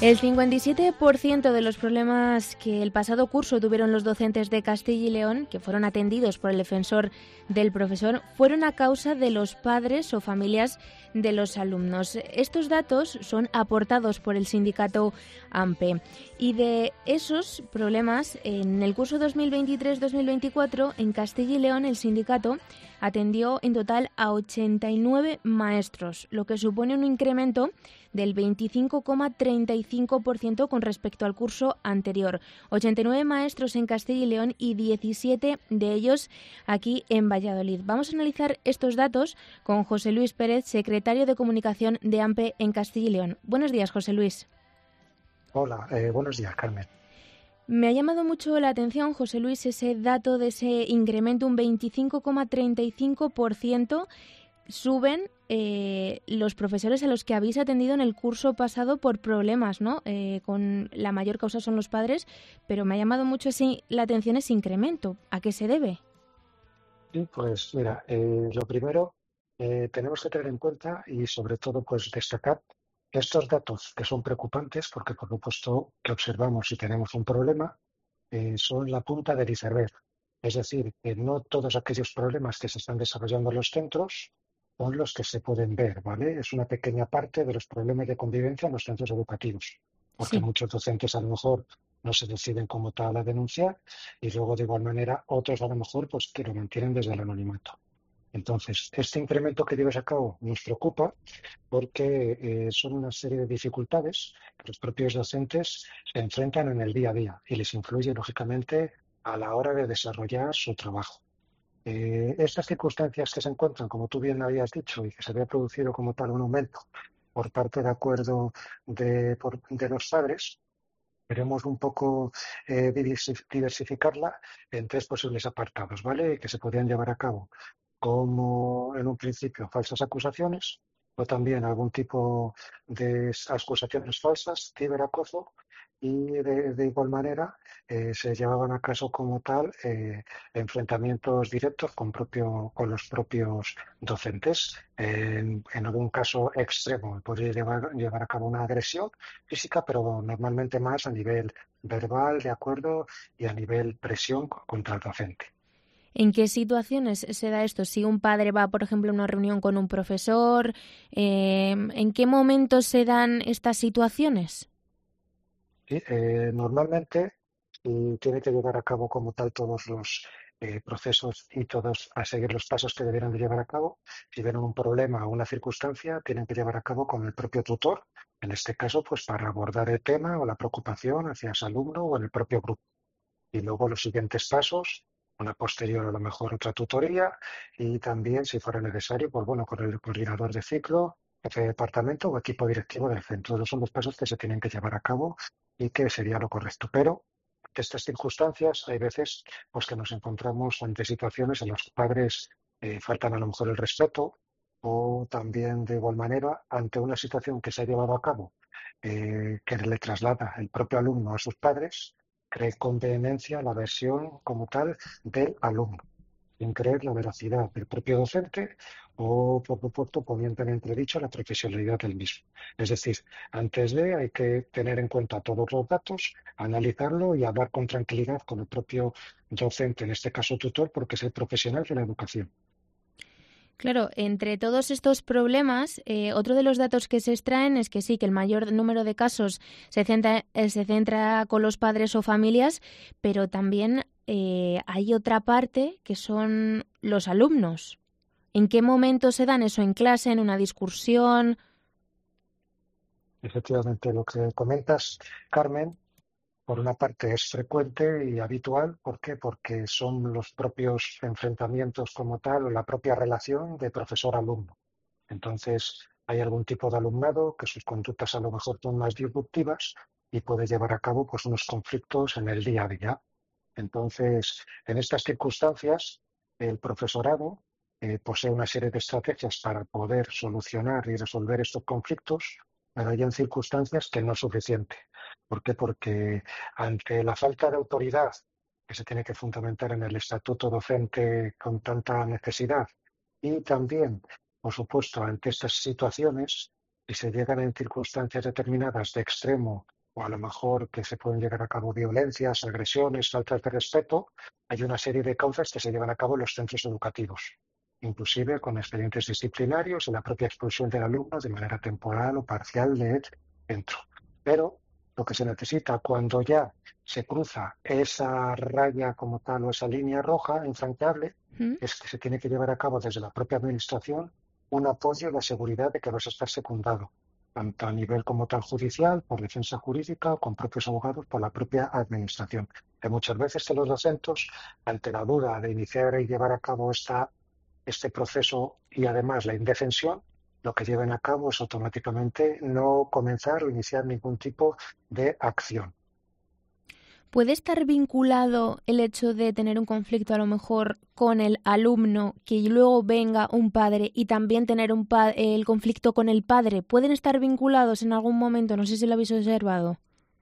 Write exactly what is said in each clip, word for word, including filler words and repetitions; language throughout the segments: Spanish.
El cincuenta y siete por ciento de los problemas que el pasado curso tuvieron los docentes de Castilla y León, que fueron atendidos por el defensor del profesor, fueron a causa de los padres o familias de los alumnos. Estos datos son aportados por el sindicato A M P E. Y de esos problemas, en el curso dos mil veintitrés dos mil veinticuatro, en Castilla y León, el sindicato atendió en total a ochenta y nueve maestros, lo que supone un incremento del veinticinco coma treinta y cinco por ciento con respecto al curso anterior. ochenta y nueve maestros en Castilla y León y diecisiete de ellos aquí en Valladolid. Vamos a analizar estos datos con José Luis Pérez, secretario de Comunicación de A M P E en Castilla y León. Buenos días, José Luis. Hola, eh, buenos días, Carmen. Me ha llamado mucho la atención, José Luis, ese dato de ese incremento, un veinticinco coma treinta y cinco por ciento. Suben eh, los profesores a los que habéis atendido en el curso pasado por problemas, ¿no? Eh, con la mayor causa son los padres, pero me ha llamado mucho ese, la atención ese incremento. ¿A qué se debe? Sí, pues mira, eh, lo primero eh, tenemos que tener en cuenta y sobre todo pues destacar que estos datos que son preocupantes, porque por supuesto que observamos si tenemos un problema, eh, son la punta del iceberg. Es decir, que no todos aquellos problemas que se están desarrollando en los centros son los que se pueden ver, ¿vale? Es una pequeña parte de los problemas de convivencia en los centros educativos, porque Sí. muchos docentes a lo mejor no se deciden como tal a denunciar y luego de igual manera otros a lo mejor pues que lo mantienen desde el anonimato. Entonces, este incremento que llevas a cabo nos preocupa porque eh, son una serie de dificultades que los propios docentes se enfrentan en el día a día y les influye lógicamente a la hora de desarrollar su trabajo. Eh, estas circunstancias que se encuentran, como tú bien habías dicho, y que se había producido como tal un aumento por parte de acuerdo de, por- de los padres, queremos un poco eh, diversi- diversificarla en tres posibles apartados, ¿vale? Que se podrían llevar a cabo como en un principio falsas acusaciones o también algún tipo de acusaciones falsas, ciberacoso y de, de igual manera eh, se llevaban a caso como tal eh, enfrentamientos directos con, propio, con los propios docentes. En, en algún caso extremo podría llevar, llevar a cabo una agresión física, pero normalmente más a nivel verbal, de acuerdo, y a nivel presión contra el docente. ¿En qué situaciones se da esto? Si un padre va, por ejemplo, a una reunión con un profesor, eh, ¿en qué momentos se dan estas situaciones? Sí, eh, normalmente y tiene que llevar a cabo como tal todos los eh, procesos y todos a seguir los pasos que debieran de llevar a cabo. Si ven un problema o una circunstancia, tienen que llevar a cabo con el propio tutor, en este caso, pues para abordar el tema o la preocupación hacia ese alumno o en el propio grupo. Y luego los siguientes pasos, una posterior a lo mejor otra tutoría y también, si fuera necesario, pues bueno, con el coordinador de ciclo, jefe de departamento o equipo directivo del centro. Esos son los pasos que se tienen que llevar a cabo y que sería lo correcto. Pero ante estas circunstancias hay veces pues que nos encontramos ante situaciones en las que padres eh, faltan a lo mejor el respeto o también de igual manera ante una situación que se ha llevado a cabo eh, que le traslada el propio alumno a sus padres, cree con vehemencia la versión como tal del alumno, sin creer la veracidad del propio docente o, por supuesto, poniendo en entredicho la profesionalidad del mismo. Es decir, antes de hay que tener en cuenta todos los datos, analizarlo y hablar con tranquilidad con el propio docente, en este caso tutor, porque es el profesional de la educación. Claro, entre todos estos problemas, eh, otro de los datos que se extraen es que sí, que el mayor número de casos se centra, eh, se centra con los padres o familias, pero también eh, hay otra parte que son los alumnos. ¿En qué momento se dan eso en clase, en una discusión? Efectivamente, lo que comentas, Carmen, por una parte es frecuente y habitual. ¿Por qué? Porque son los propios enfrentamientos como tal o la propia relación de profesor-alumno. Entonces, hay algún tipo de alumnado que sus conductas a lo mejor son más disruptivas y puede llevar a cabo pues, unos conflictos en el día a día. Entonces, en estas circunstancias, el profesorado eh, posee una serie de estrategias para poder solucionar y resolver estos conflictos, pero hay en circunstancias que no es suficiente. ¿Por qué? Porque ante la falta de autoridad que se tiene que fundamentar en el estatuto docente con tanta necesidad y también, por supuesto, ante estas situaciones, si se llegan en circunstancias determinadas de extremo o a lo mejor que se pueden llegar a cabo violencias, agresiones, faltas de respeto, hay una serie de causas que se llevan a cabo en los centros educativos, inclusive con expedientes disciplinarios y la propia expulsión del alumno de manera temporal o parcial del centro. Pero lo que se necesita cuando ya se cruza esa raya como tal o esa línea roja infranqueable ¿Mm? es que se tiene que llevar a cabo desde la propia administración un apoyo y la seguridad de que vas a estar secundado, tanto a nivel como tal judicial, por defensa jurídica o con propios abogados por la propia administración. Que muchas veces que los docentes, ante la duda de iniciar y llevar a cabo esta, este proceso y además la indefensión, lo que lleven a cabo es automáticamente no comenzar o iniciar ningún tipo de acción. ¿Puede estar vinculado el hecho de tener un conflicto a lo mejor con el alumno, que luego venga un padre y también tener un pa- el conflicto con el padre? ¿Pueden estar vinculados en algún momento? No sé si lo habéis observado.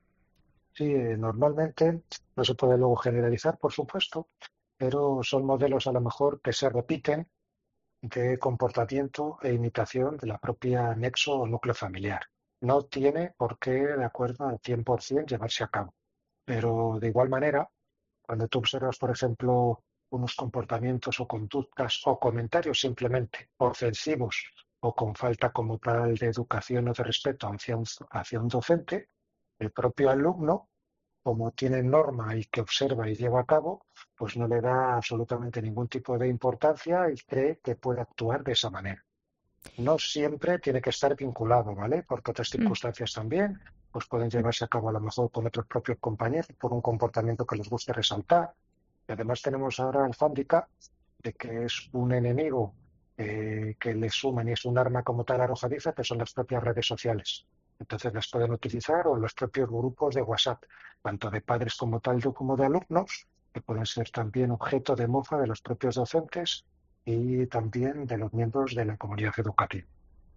Sí, eh, normalmente no se puede luego generalizar, por supuesto, pero son modelos a lo mejor que se repiten de comportamiento e imitación de la propia nexo o núcleo familiar. No tiene por qué, de acuerdo al cien por ciento, llevarse a cabo. Pero de igual manera, cuando tú observas, por ejemplo, unos comportamientos o conductas o comentarios simplemente ofensivos o con falta como tal de educación o de respeto hacia un, hacia un docente, el propio alumno, como tiene norma y que observa y lleva a cabo, pues no le da absolutamente ningún tipo de importancia y cree que puede actuar de esa manera. No siempre tiene que estar vinculado, ¿vale? Porque otras Mm. circunstancias también, pues pueden llevarse a cabo a lo mejor con otros propios compañeros por un comportamiento que les guste resaltar. Y además tenemos ahora el hándicap de que es un enemigo eh, que le suman y es un arma como tal arrojadiza, que son las propias redes sociales. Entonces las pueden utilizar o los propios grupos de WhatsApp, tanto de padres como tal como de alumnos, que pueden ser también objeto de mofa de los propios docentes y también de los miembros de la comunidad educativa.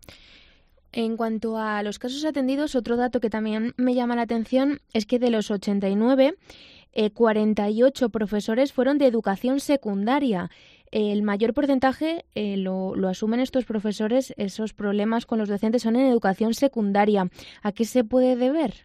En cuanto a los casos atendidos, otro dato que también me llama la atención es que de los ochenta y nueve, eh, cuarenta y ocho profesores fueron de educación secundaria. El mayor porcentaje eh, lo, lo asumen estos profesores, esos problemas con los docentes son en educación secundaria. ¿A qué se puede deber?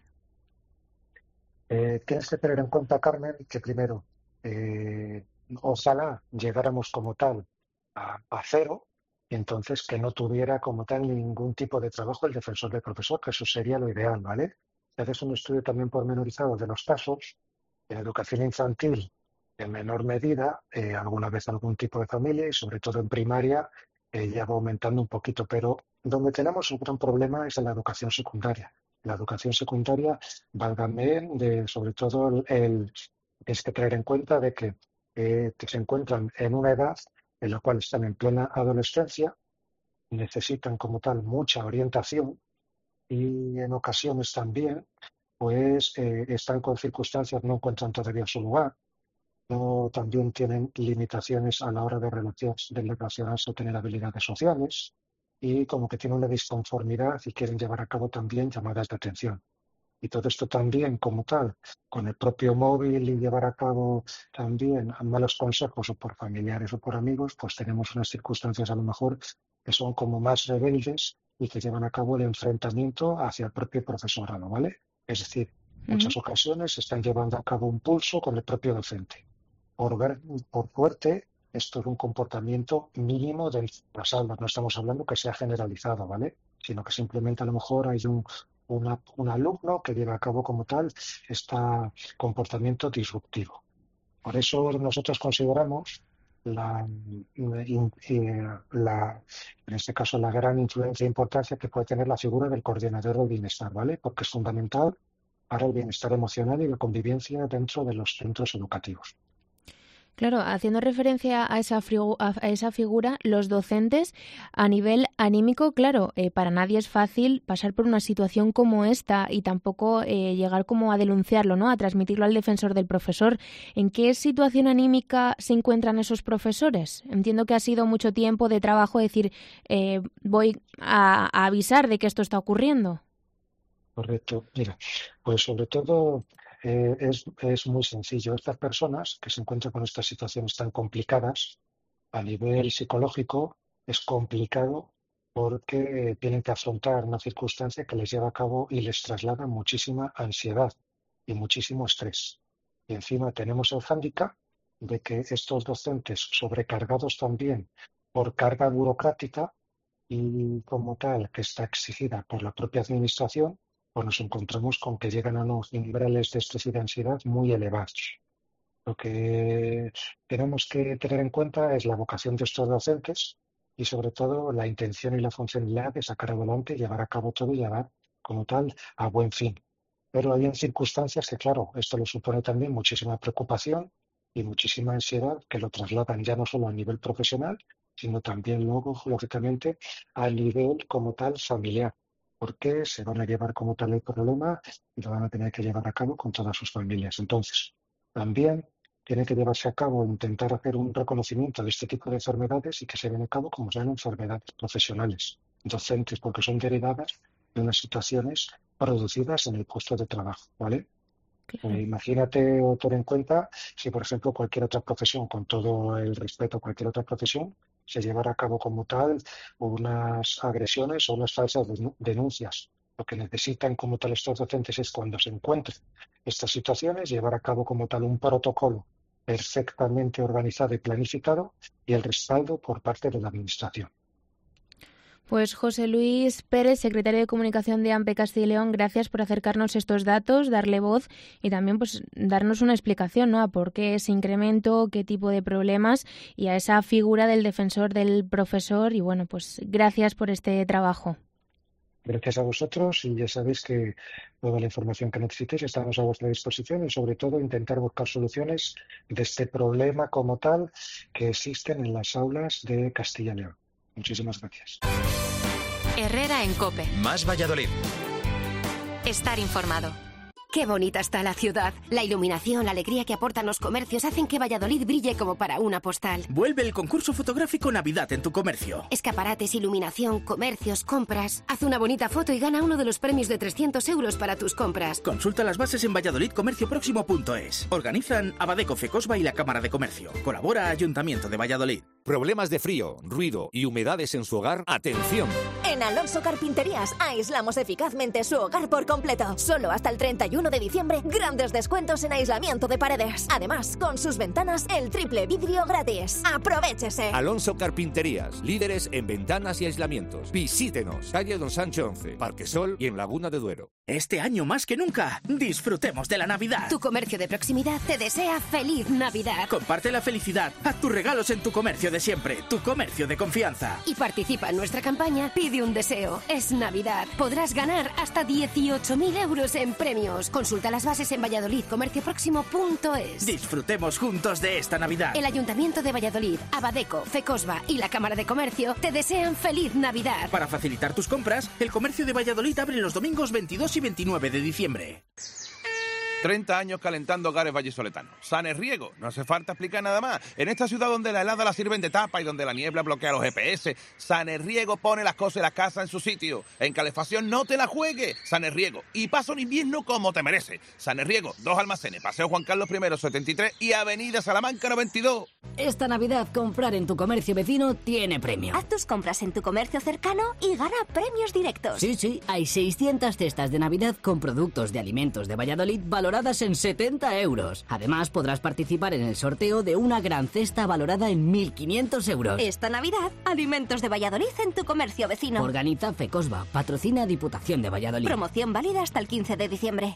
Eh, tienes que tener en cuenta, Carmen, que primero, eh, ojalá llegáramos como tal a, a cero, y entonces que no tuviera como tal ningún tipo de trabajo el defensor del profesor, que eso sería lo ideal, ¿vale? Si haces un estudio también pormenorizado de los casos, en educación infantil, en menor medida, eh, alguna vez algún tipo de familia y sobre todo en primaria, eh, ya va aumentando un poquito, pero donde tenemos un gran problema es en la educación secundaria. La educación secundaria, válgame, de, sobre todo el, el- tienes que tener en cuenta de que eh, se encuentran en una edad en la cual están en plena adolescencia, necesitan como tal mucha orientación y en ocasiones también pues eh, están con circunstancias, no encuentran todavía su lugar, no también tienen limitaciones a la hora de, relaciones, de relacionarse o tener habilidades sociales y como que tienen una disconformidad y quieren llevar a cabo también llamadas de atención. Y todo esto también como tal, con el propio móvil y llevar a cabo también malos consejos o por familiares o por amigos, pues tenemos unas circunstancias a lo mejor que son como más rebeldes y que llevan a cabo el enfrentamiento hacia el propio profesorado, ¿vale? Es decir, Ujú. muchas ocasiones se están llevando a cabo un pulso con el propio docente. Por ver, por fuerte, esto es un comportamiento mínimo de las aulas. No estamos hablando que sea generalizado, ¿vale? Sino que simplemente a lo mejor hay un, una- un alumno que lleva a cabo como tal este comportamiento disruptivo. Por eso nosotros consideramos la, in- eh, la- en este caso, la gran influencia e importancia que puede tener la figura del coordinador del bienestar, ¿vale? Porque es fundamental para el bienestar emocional y la convivencia dentro de los centros educativos. Claro, haciendo referencia a esa, frigu- a a esa figura, los docentes a nivel anímico, claro, eh, para nadie es fácil pasar por una situación como esta y tampoco eh, llegar como a denunciarlo, ¿no? A transmitirlo al defensor del profesor. ¿En qué situación anímica se encuentran esos profesores? Entiendo que ha sido mucho tiempo de trabajo decir, eh, voy a, a avisar de que esto está ocurriendo. Correcto. Mira, pues sobre todo eh, es, es muy sencillo. Estas personas que se encuentran con estas situaciones tan complicadas a nivel psicológico, es complicado porque tienen que afrontar una circunstancia que les lleva a cabo y les traslada muchísima ansiedad y muchísimo estrés. Y encima tenemos el hándicap de que estos docentes sobrecargados también por carga burocrática y como tal que está exigida por la propia administración, pues nos encontramos con que llegan a unos niveles de estrés y de ansiedad muy elevados. Lo que tenemos que tener en cuenta es la vocación de estos docentes y sobre todo la intención y la funcionalidad de sacar adelante, llevar a cabo todo y llevar como tal a buen fin. Pero hay en circunstancias que, claro, esto le supone también muchísima preocupación y muchísima ansiedad que lo trasladan ya no solo a nivel profesional, sino también luego, lógicamente, a nivel como tal familiar, porque se van a llevar como tal el problema y lo van a tener que llevar a cabo con todas sus familias. Entonces, también tiene que llevarse a cabo, intentar hacer un reconocimiento de este tipo de enfermedades y que se den a cabo como sean enfermedades profesionales, docentes, porque son derivadas de unas situaciones producidas en el puesto de trabajo, ¿vale? Eh, Claro. imagínate o ten en cuenta si, por ejemplo, cualquier otra profesión, con todo el respeto a cualquier otra profesión, se llevara a cabo como tal unas agresiones o unas falsas denu- denuncias. Lo que necesitan como tal estos docentes es cuando se encuentren estas situaciones, llevar a cabo como tal un protocolo perfectamente organizado y planificado y el respaldo por parte de la Administración. Pues José Luis Pérez, secretario de Comunicación de AMPE Castilla y León, gracias por acercarnos estos datos, darle voz y también pues darnos una explicación, ¿no?, a por qué ese incremento, qué tipo de problemas y a esa figura del defensor del profesor. Y bueno, pues gracias por este trabajo. Gracias a vosotros y ya sabéis que toda la información que necesitéis estamos a vuestra disposición y sobre todo intentar buscar soluciones de este problema como tal que existen en las aulas de Castilla y León. Muchísimas gracias. Herrera en COPE. Más Valladolid. Estar informado. Qué bonita está la ciudad. La iluminación, la alegría que aportan los comercios hacen que Valladolid brille como para una postal. Vuelve el concurso fotográfico Navidad en tu comercio. Escaparates, iluminación, comercios, compras. Haz una bonita foto y gana uno de los premios de trescientos euros para tus compras. Consulta las bases en valladolid comercio próximo punto es. Organizan Abadeco, Fecosba y la Cámara de Comercio. Colabora Ayuntamiento de Valladolid. Problemas de frío, ruido y humedades en su hogar. ¡Atención! En Alonso Carpinterías aislamos eficazmente su hogar por completo. Solo hasta el treinta y uno de diciembre, grandes descuentos en aislamiento de paredes. Además, con sus ventanas, el triple vidrio gratis. ¡Aprovechese! Alonso Carpinterías, líderes en ventanas y aislamientos. Visítenos, calle Don Sancho once, Parque Sol y en Laguna de Duero. Este año más que nunca, disfrutemos de la Navidad. Tu comercio de proximidad te desea feliz Navidad. Comparte la felicidad, haz tus regalos en tu comercio de siempre, tu comercio de confianza. Y participa en nuestra campaña Pide un deseo. Es Navidad. Podrás ganar hasta dieciocho mil euros en premios. Consulta las bases en valladolid comercio próximo punto es. Disfrutemos juntos de esta Navidad. El Ayuntamiento de Valladolid, Abadeco, Fecosba y la Cámara de Comercio te desean feliz Navidad. Para facilitar tus compras, el comercio de Valladolid abre los domingos veintidós y veintinueve de diciembre. treinta años calentando hogares vallisoletanos. Sanerriego, no hace falta explicar nada más. En esta ciudad donde la helada la sirven de tapa y donde la niebla bloquea los G P S, Sanerriego pone las cosas y las casas en su sitio. En calefacción no te la juegues. Sanerriego. Y pasa un invierno como te merece. Sanerriego, dos almacenes, Paseo Juan Carlos I setenta y tres y Avenida Salamanca noventa y dos. Esta Navidad comprar en tu comercio vecino tiene premio. Haz tus compras en tu comercio cercano y gana premios directos. Sí, sí, hay seiscientas cestas de Navidad con productos de alimentos de Valladolid valoradas en setenta euros. Además, podrás participar en el sorteo de una gran cesta valorada en mil quinientos euros. Esta Navidad, alimentos de Valladolid en tu comercio vecino. Organiza Fecosba, patrocina Diputación de Valladolid. Promoción válida hasta el quince de diciembre.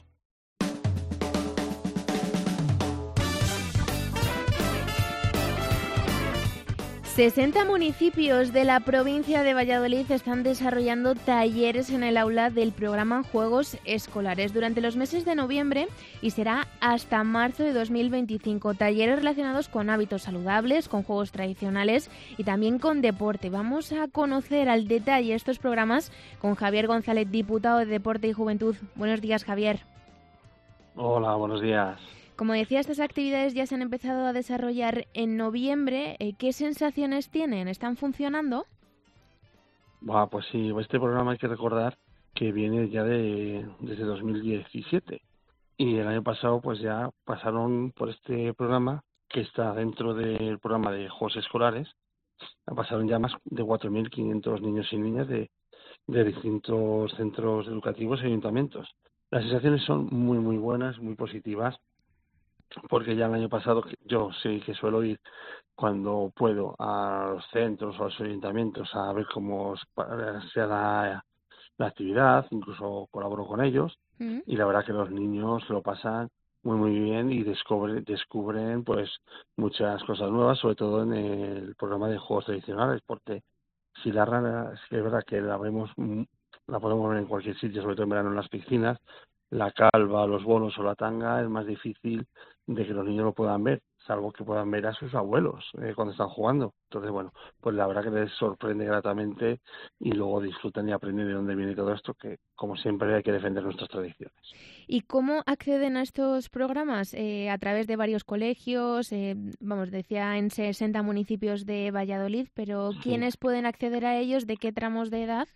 sesenta municipios de la provincia de Valladolid están desarrollando talleres en el aula del programa Juegos Escolares durante los meses de noviembre y será hasta marzo de dos mil veinticinco. Talleres relacionados con hábitos saludables, con juegos tradicionales y también con deporte. Vamos a conocer al detalle estos programas con Javier González, diputado de Deporte y Juventud. Buenos días, Javier. Hola, buenos días. Como decía, estas actividades ya se han empezado a desarrollar en noviembre. ¿Qué sensaciones tienen? ¿Están funcionando? Bah, pues sí, este programa hay que recordar que viene ya de desde dos mil diecisiete y el año pasado pues ya pasaron por este programa que está dentro del programa de Juegos Escolares pasaron ya más de cuatro mil quinientos niños y niñas de, de distintos centros educativos y ayuntamientos. Las sensaciones son muy, muy buenas, muy positivas, porque ya el año pasado yo sí que suelo ir cuando puedo a los centros o a los ayuntamientos a ver cómo se da la actividad, incluso colaboro con ellos, mm. y la verdad que los niños lo pasan muy muy bien y descubren, descubren pues muchas cosas nuevas, sobre todo en el programa de juegos tradicionales, porque si la rana, es que es verdad que la vemos, la podemos ver en cualquier sitio, sobre todo en verano en las piscinas, la calva, los bolos o la tanga es más difícil de que los niños lo puedan ver, salvo que puedan ver a sus abuelos eh, cuando están jugando. Entonces, bueno, pues la verdad que les sorprende gratamente y luego disfrutan y aprenden de dónde viene todo esto, que como siempre hay que defender nuestras tradiciones. ¿Y cómo acceden a estos programas? Eh, a través de varios colegios, eh, vamos, decía en sesenta municipios de Valladolid, pero ¿quiénes sí. pueden acceder a ellos? ¿De qué tramos de edad?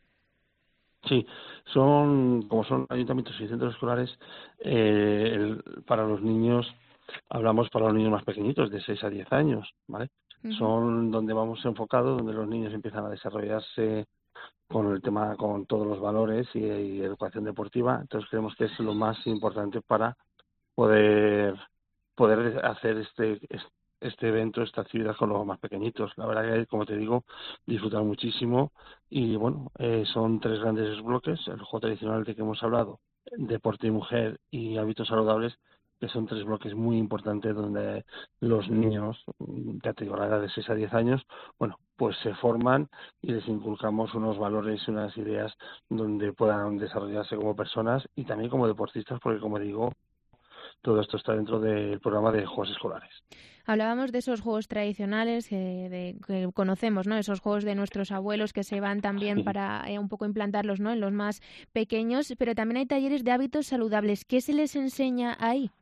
Sí, son, como son ayuntamientos y centros escolares, eh, el, para los niños, hablamos para los niños más pequeñitos, de seis a diez años, ¿vale? Uh-huh. Son donde vamos enfocados, donde los niños empiezan a desarrollarse con el tema, con todos los valores y, y educación deportiva. Entonces creemos que es lo más importante para poder poder hacer este, este evento, esta actividad con los más pequeñitos. La verdad que, como te digo, disfrutan muchísimo y, bueno, eh, son tres grandes bloques, el juego tradicional de que hemos hablado, deporte y mujer y hábitos saludables, que son tres bloques muy importantes donde los niños, ya te digo, a la edad de seis a diez años, bueno, pues se forman y les inculcamos unos valores y unas ideas donde puedan desarrollarse como personas y también como deportistas, porque, como digo, todo esto está dentro del programa de juegos escolares. Hablábamos de esos juegos tradicionales eh, de, que conocemos, ¿no? Esos juegos de nuestros abuelos que se van también sí. para eh, un poco implantarlos, ¿no? En los más pequeños, pero también hay talleres de hábitos saludables. ¿Qué se les enseña ahí?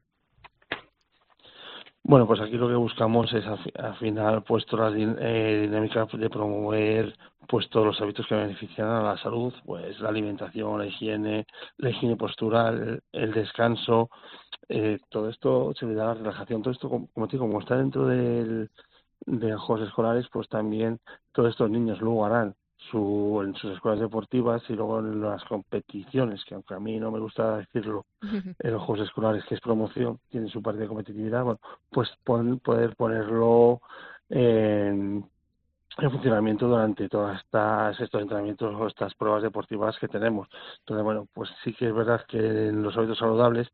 Bueno, pues aquí lo que buscamos es al final pues todas las eh, dinámicas de promover pues todos los hábitos que benefician a la salud, pues la alimentación, la higiene, la higiene postural, el, el descanso, eh, todo esto se le da la relajación, todo esto como, como te digo, como está dentro del, de los juegos escolares, pues también todos estos niños luego harán su, en sus escuelas deportivas y luego en las competiciones, que aunque a mí no me gusta decirlo, en los juegos escolares, que es promoción, tienen su parte de competitividad, bueno, pues pon, poder ponerlo en, en funcionamiento durante todas estas estos entrenamientos o estas pruebas deportivas que tenemos. Entonces, bueno, pues sí que es verdad que en los hábitos saludables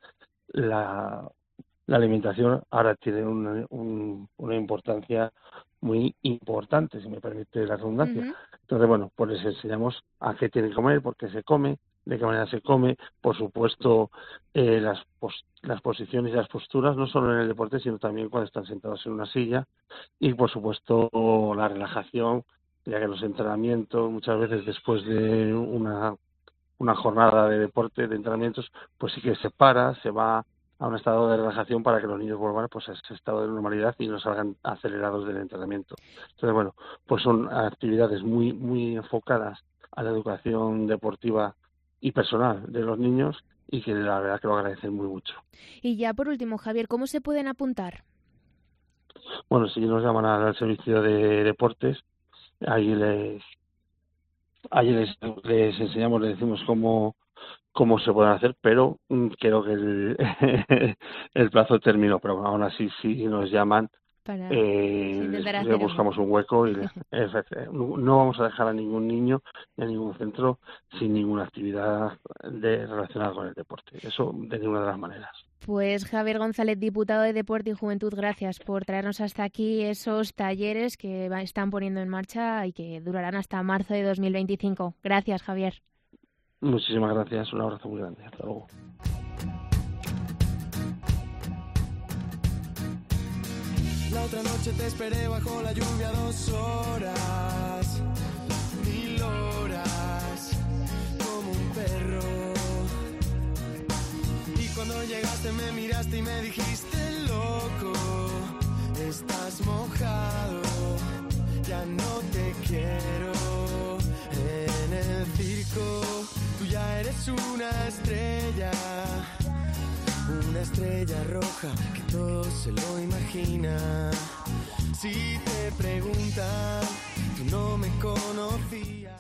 la, la alimentación ahora tiene una, un, una importancia muy importante, si me permite la redundancia. Uh-huh. Entonces, bueno, pues les enseñamos a qué tienen que comer, por qué se come, de qué manera se come, por supuesto, eh, las, pos- las posiciones y las posturas, no solo en el deporte, sino también cuando están sentados en una silla, y por supuesto la relajación, ya que los entrenamientos, muchas veces después de una, una jornada de deporte, de entrenamientos, pues sí que se para, se va a un estado de relajación para que los niños vuelvan pues a ese estado de normalidad y no salgan acelerados del entrenamiento. Entonces, bueno, pues son actividades muy muy enfocadas a la educación deportiva y personal de los niños y que la verdad que lo agradecen muy mucho. Y ya por último, Javier, ¿cómo se pueden apuntar? Bueno, si nos llaman al servicio de deportes, ahí les, ahí les, les enseñamos, les decimos cómo cómo se pueden hacer, pero mm, creo que el, el plazo terminó, pero aún así sí nos llaman, Para eh, les, les buscamos un hueco y les, no, no vamos a dejar a ningún niño ni a ningún centro sin ninguna actividad de, relacionada con el deporte, eso de ninguna de las maneras. Pues Javier González, diputado de Deporte y Juventud, gracias por traernos hasta aquí esos talleres que están poniendo en marcha y que durarán hasta marzo de dos mil veinticinco. Gracias, Javier. Muchísimas gracias, un abrazo muy grande, hasta luego. La otra noche te esperé bajo la lluvia dos horas, mil horas, como un perro. Y cuando llegaste me miraste y me dijiste loco, estás mojado, ya no te quiero en el circo. Tú ya eres una estrella, una estrella roja que todo se lo imagina. Si te preguntas conocías.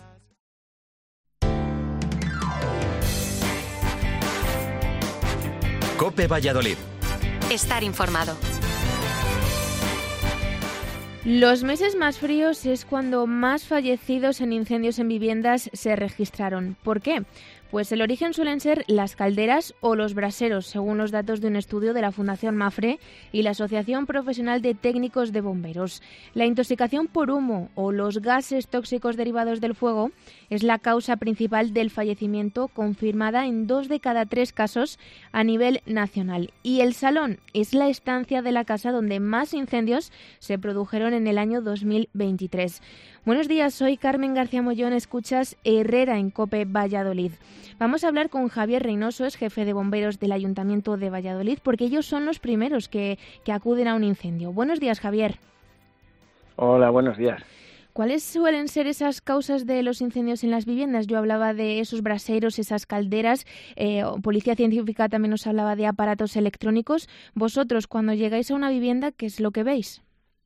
COPE Valladolid. Estar informado. Los meses más fríos es cuando más fallecidos en incendios en viviendas se registraron. ¿Por qué? Pues el origen suelen ser las calderas o los braseros, según los datos de un estudio de la Fundación MAFRE y la Asociación Profesional de Técnicos de Bomberos. La intoxicación por humo o los gases tóxicos derivados del fuego es la causa principal del fallecimiento, confirmada en dos de cada tres casos a nivel nacional. Y el salón es la estancia de la casa donde más incendios se produjeron en el año dos mil veintitrés. Buenos días, soy Carmen García Mollón, escuchas Herrera en COPE Valladolid. Vamos a hablar con Javier Reynoso, es jefe de bomberos del Ayuntamiento de Valladolid, porque ellos son los primeros que, que acuden a un incendio. Buenos días, Javier. Hola, buenos días. ¿Cuáles suelen ser esas causas de los incendios en las viviendas? Yo hablaba de esos braseros, esas calderas, eh, Policía Científica también nos hablaba de aparatos electrónicos. Vosotros, cuando llegáis a una vivienda, ¿qué es lo que veis?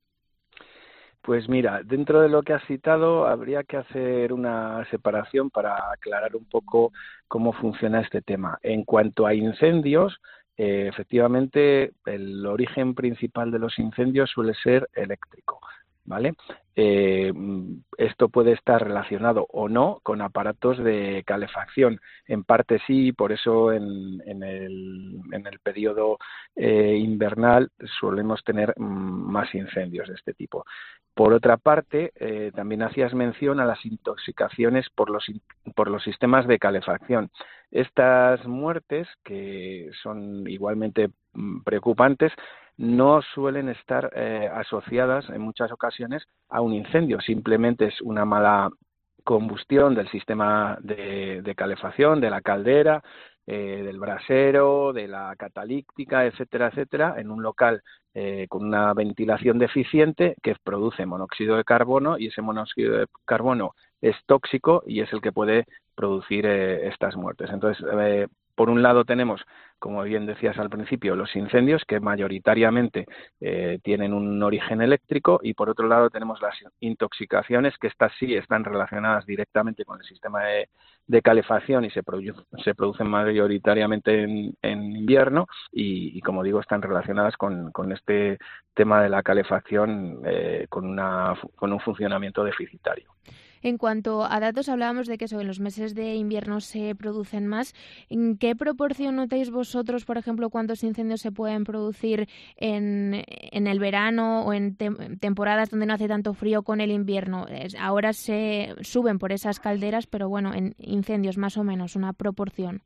Pues mira, dentro de lo que has citado habría que hacer una separación para aclarar un poco cómo funciona este tema. En cuanto a incendios, eh, efectivamente el origen principal de los incendios suele ser eléctrico, ¿vale? Eh, esto puede estar relacionado o no con aparatos de calefacción. En parte sí, por eso en, en, el, en el periodo eh, invernal solemos tener mm, más incendios de este tipo. Por otra parte, eh, también hacías mención a las intoxicaciones por los, por los sistemas de calefacción. Estas muertes, que son igualmente mm, preocupantes, no suelen estar eh, asociadas en muchas ocasiones a un incendio, simplemente es una mala combustión del sistema de, de calefacción, de la caldera, eh, del brasero, de la catalítica, etcétera, etcétera, en un local eh, con una ventilación deficiente que produce monóxido de carbono, y ese monóxido de carbono es tóxico y es el que puede producir eh, estas muertes. Entonces, eh, por un lado tenemos, como bien decías al principio, los incendios que mayoritariamente eh, tienen un origen eléctrico, y por otro lado tenemos las intoxicaciones, que estas sí están relacionadas directamente con el sistema de, de calefacción y se, produ- se producen mayoritariamente en, en invierno y, y, como digo, están relacionadas con, con este tema de la calefacción eh, con, una, con un funcionamiento deficitario. En cuanto a datos, hablábamos de que eso, en los meses de invierno se producen más. ¿En qué proporción notáis vosotros, por ejemplo, cuántos incendios se pueden producir en, en el verano o en te- temporadas donde no hace tanto frío con el invierno? Es, ahora se suben por esas calderas, pero bueno, en incendios más o menos, una proporción.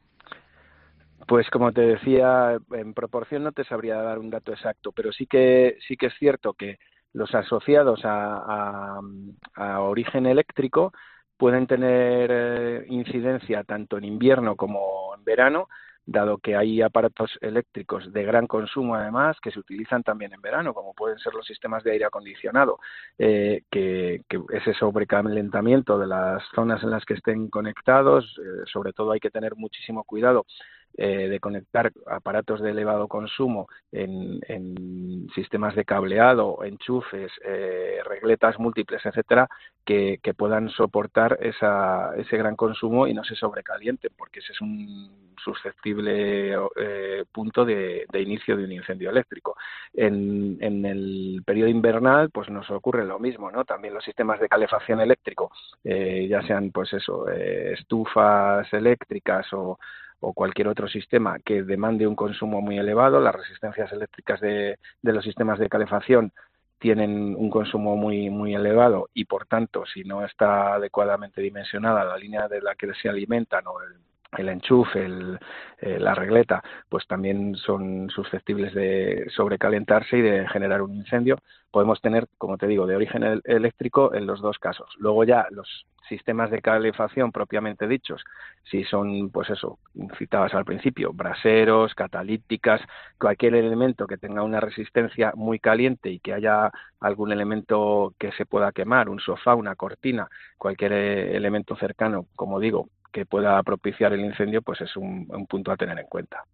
Pues como te decía, en proporción no te sabría dar un dato exacto, pero sí que sí que es cierto que los asociados a, a, a origen eléctrico pueden tener eh, incidencia tanto en invierno como en verano, dado que hay aparatos eléctricos de gran consumo además que se utilizan también en verano, como pueden ser los sistemas de aire acondicionado, eh, que, que ese sobrecalentamiento de las zonas en las que estén conectados, eh, sobre todo hay que tener muchísimo cuidado Eh, de conectar aparatos de elevado consumo en, en sistemas de cableado, enchufes, eh, regletas múltiples, etcétera, que, que puedan soportar esa, ese gran consumo y no se sobrecalienten, porque ese es un susceptible eh, punto de, de inicio de un incendio eléctrico. En, en el periodo invernal, pues nos ocurre lo mismo, ¿no? También los sistemas de calefacción eléctrico, eh, ya sean, pues eso, eh, estufas eléctricas o o cualquier otro sistema que demande un consumo muy elevado, las resistencias eléctricas de, de los sistemas de calefacción tienen un consumo muy muy elevado y, por tanto, si no está adecuadamente dimensionada la línea de la que se alimentan o el, el enchufe, el, eh, la regleta, pues también son susceptibles de sobrecalentarse y de generar un incendio. Podemos tener, como te digo, de origen el, eléctrico en los dos casos. Luego ya los sistemas de calefacción propiamente dichos, si son, pues eso, citabas al principio, braseros, catalíticas, cualquier elemento que tenga una resistencia muy caliente y que haya algún elemento que se pueda quemar, un sofá, una cortina, cualquier elemento cercano, como digo, que pueda propiciar el incendio, pues es un, un punto a tener en cuenta.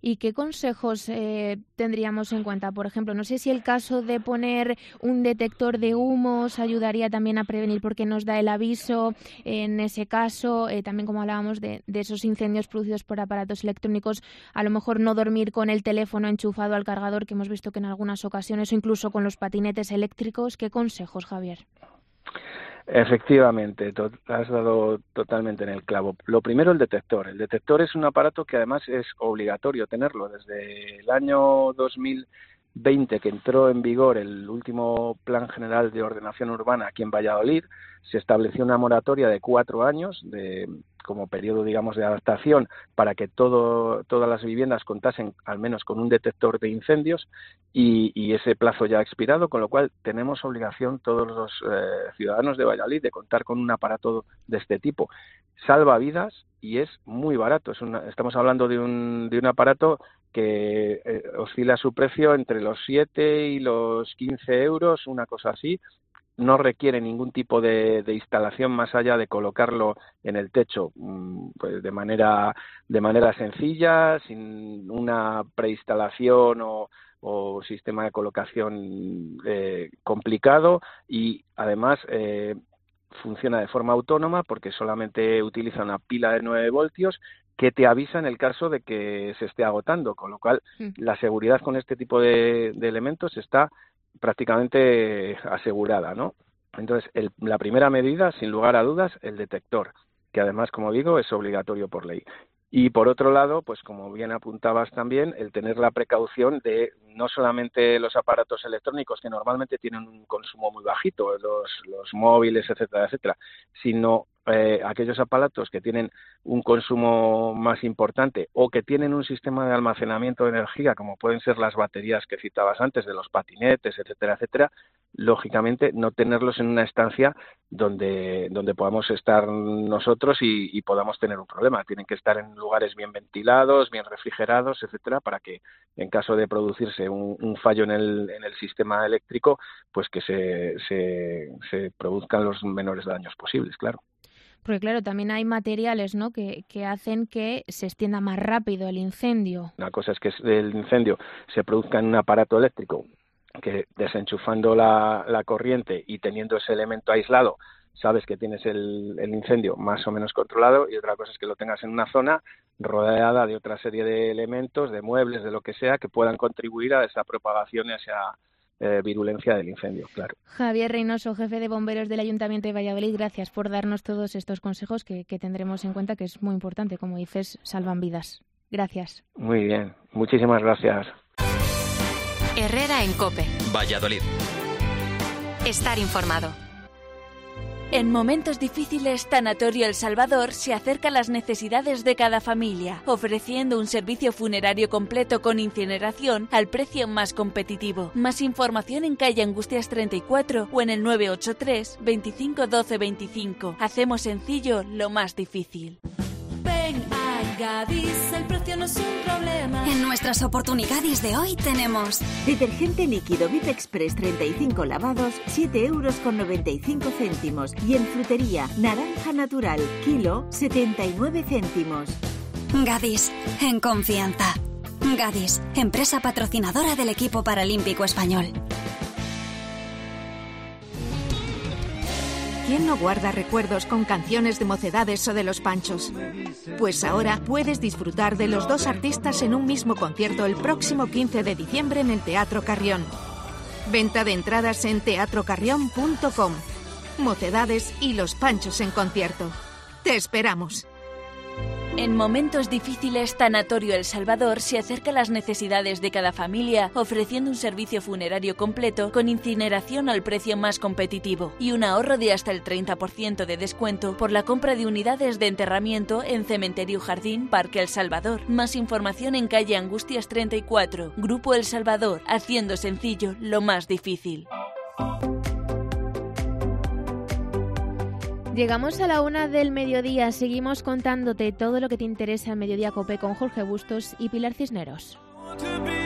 ¿Y qué consejos eh, tendríamos en cuenta? Por ejemplo, no sé si el caso de poner un detector de humos ayudaría también a prevenir porque nos da el aviso. En ese caso, eh, también como hablábamos de, de esos incendios producidos por aparatos electrónicos, a lo mejor no dormir con el teléfono enchufado al cargador, que hemos visto que en algunas ocasiones, o incluso con los patinetes eléctricos. ¿Qué consejos, Javier? Efectivamente, to- has dado totalmente en el clavo. Lo primero, el detector. El detector es un aparato que además es obligatorio tenerlo. Desde el año dos mil veinte, que entró en vigor el último Plan General de Ordenación Urbana aquí en Valladolid, se estableció una moratoria de cuatro años de, como periodo, digamos, de adaptación para que todo, todas las viviendas contasen al menos con un detector de incendios y, y ese plazo ya ha expirado, con lo cual tenemos obligación todos los eh, ciudadanos de Valladolid de contar con un aparato de este tipo. Salva vidas y es muy barato. Es una, estamos hablando de un, de un aparato que eh, oscila su precio entre los siete y los quince euros, una cosa así. No requiere ningún tipo de, de instalación más allá de colocarlo en el techo, pues de manera de manera sencilla, sin una preinstalación o, o sistema de colocación eh, complicado, y además eh, funciona de forma autónoma porque solamente utiliza una pila de nueve voltios que te avisa en el caso de que se esté agotando, con lo cual mm. la seguridad con este tipo de, de elementos está prácticamente asegurada, ¿no? Entonces, el, la primera medida, sin lugar a dudas, el detector, que además, como digo, es obligatorio por ley. Y por otro lado, pues como bien apuntabas también, el tener la precaución de no solamente los aparatos electrónicos, que normalmente tienen un consumo muy bajito, los, los móviles, etcétera, etcétera, sino eh, aquellos aparatos que tienen un consumo más importante o que tienen un sistema de almacenamiento de energía, como pueden ser las baterías que citabas antes, de los patinetes, etcétera, etcétera, lógicamente no tenerlos en una estancia donde, donde podamos estar nosotros y, y podamos tener un problema. Tienen que estar en lugares bien ventilados, bien refrigerados, etcétera, para que en caso de producirse un, un fallo en el, en el sistema eléctrico, pues que se, se, se produzcan los menores daños posibles, claro. Porque claro, también hay materiales, ¿no?, que, que hacen que se extienda más rápido el incendio. Una cosa es que el incendio se produzca en un aparato eléctrico, que desenchufando la, la corriente y teniendo ese elemento aislado, sabes que tienes el, el incendio más o menos controlado, y otra cosa es que lo tengas en una zona rodeada de otra serie de elementos, de muebles, de lo que sea, que puedan contribuir a esa propagación y a esa eh, virulencia del incendio, claro. Javier Reynoso, jefe de bomberos del Ayuntamiento de Valladolid, gracias por darnos todos estos consejos que, que tendremos en cuenta, que es muy importante, como dices, salvan vidas. Gracias. Muy bien, muchísimas gracias. Herrera en COPE. Valladolid. Estar informado. En momentos difíciles, Tanatorio El Salvador se acerca a las necesidades de cada familia, ofreciendo un servicio funerario completo con incineración al precio más competitivo. Más información en calle Angustias treinta y cuatro o en el nueve ocho tres, veinticinco doce veinticinco. Hacemos sencillo lo más difícil. Ven a Gadis, el precio no es un problema. En nuestras oportunidades de hoy tenemos detergente líquido Vip Express treinta y cinco lavados, siete euros con noventa y cinco céntimos. Y en frutería, naranja natural, kilo, setenta y nueve céntimos. Gadis, en confianza. Gadis, empresa patrocinadora del equipo paralímpico español. ¿Quién no guarda recuerdos con canciones de Mocedades o de Los Panchos? Pues ahora puedes disfrutar de los dos artistas en un mismo concierto el próximo quince de diciembre en el Teatro Carrión. Venta de entradas en teatro carrión punto com. Mocedades y Los Panchos en concierto. ¡Te esperamos! En momentos difíciles, Tanatorio El Salvador se acerca a las necesidades de cada familia, ofreciendo un servicio funerario completo con incineración al precio más competitivo y un ahorro de hasta el treinta por ciento de descuento por la compra de unidades de enterramiento en Cementerio Jardín Parque El Salvador. Más información en calle Angustias treinta y cuatro, Grupo El Salvador, haciendo sencillo lo más difícil. Llegamos a la una del mediodía. Seguimos contándote todo lo que te interesa en Mediodía COPE con Jorge Bustos y Pilar Cisneros.